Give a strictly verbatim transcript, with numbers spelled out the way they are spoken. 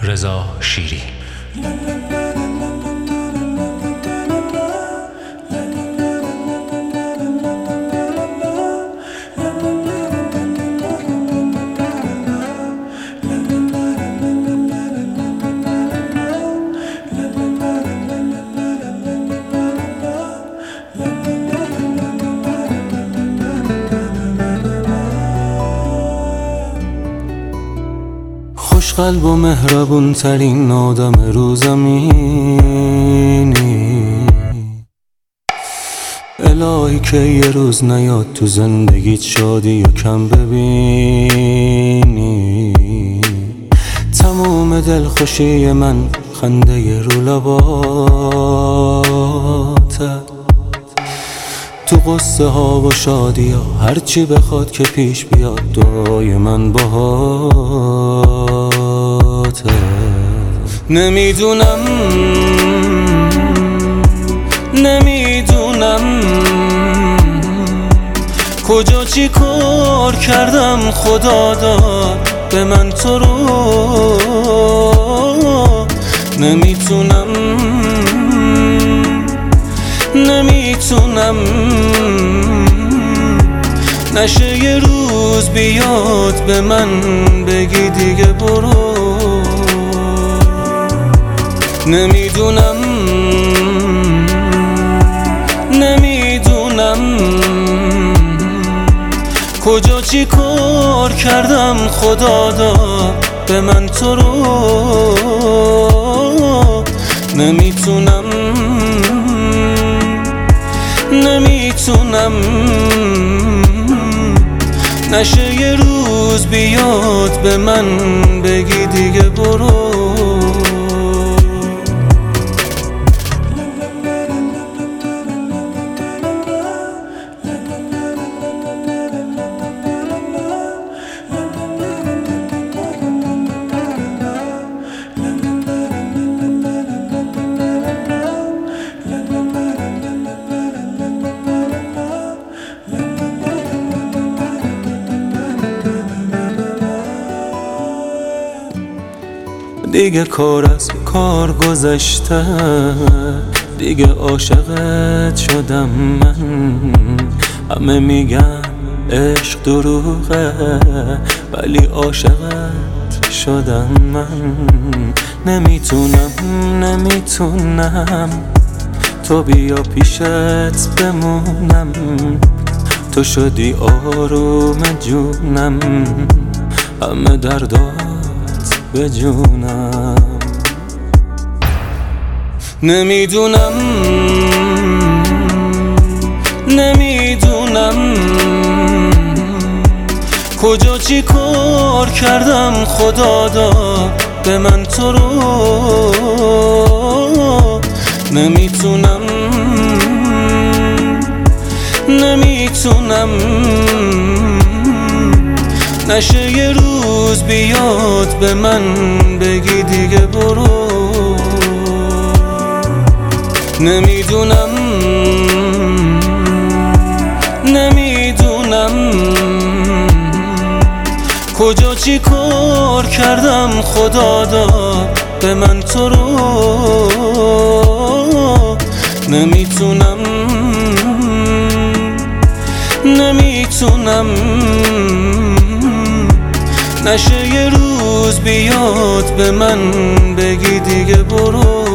رضا شیری. خوشقلب و مهربون ترین آدم رو زمینی، الهی که یه روز نیاد تو زندگیت شادی یا کم ببینی. تموم دلخوشی من خنده رو لباته، تو قصه ها و شادی ها هرچی بخواد که پیش بیاد دعای من باهاته. نمیدونم نمیدونم کجا چی کار کردم خدا داد به من تو رو. نمیتونم نمیتونم نشه یه روز بیاد به من بگی دیگه برو. نمیدونم نمیدونم کجا چی کار کردم خدا داد به من تو رو. نمیتونم نمیتونم نشه یه روز بیاد به من بگی دیگه برو. دیگه کار از کار گذشته، دیگه عاشقت شدم من. همه میگن عشق دروغه ولی عاشقت شدم من. نمیتونم نمیتونم تو بیا پیشت بمونم، تو شدی آروم جونم، همه دردات به جونم. نمیدونم نمیدونم کجا چی کار کردم خدا داد به من تو رو. نمیتونم نمیتونم نشه یه روز بیاد به من بگی دیگه برو. نمیدونم نمیدونم کجا چی کار کردم خدا داد به من تو رو. نمیتونم نمیتونم نشه یه روز بیاد به من بگی دیگه برو.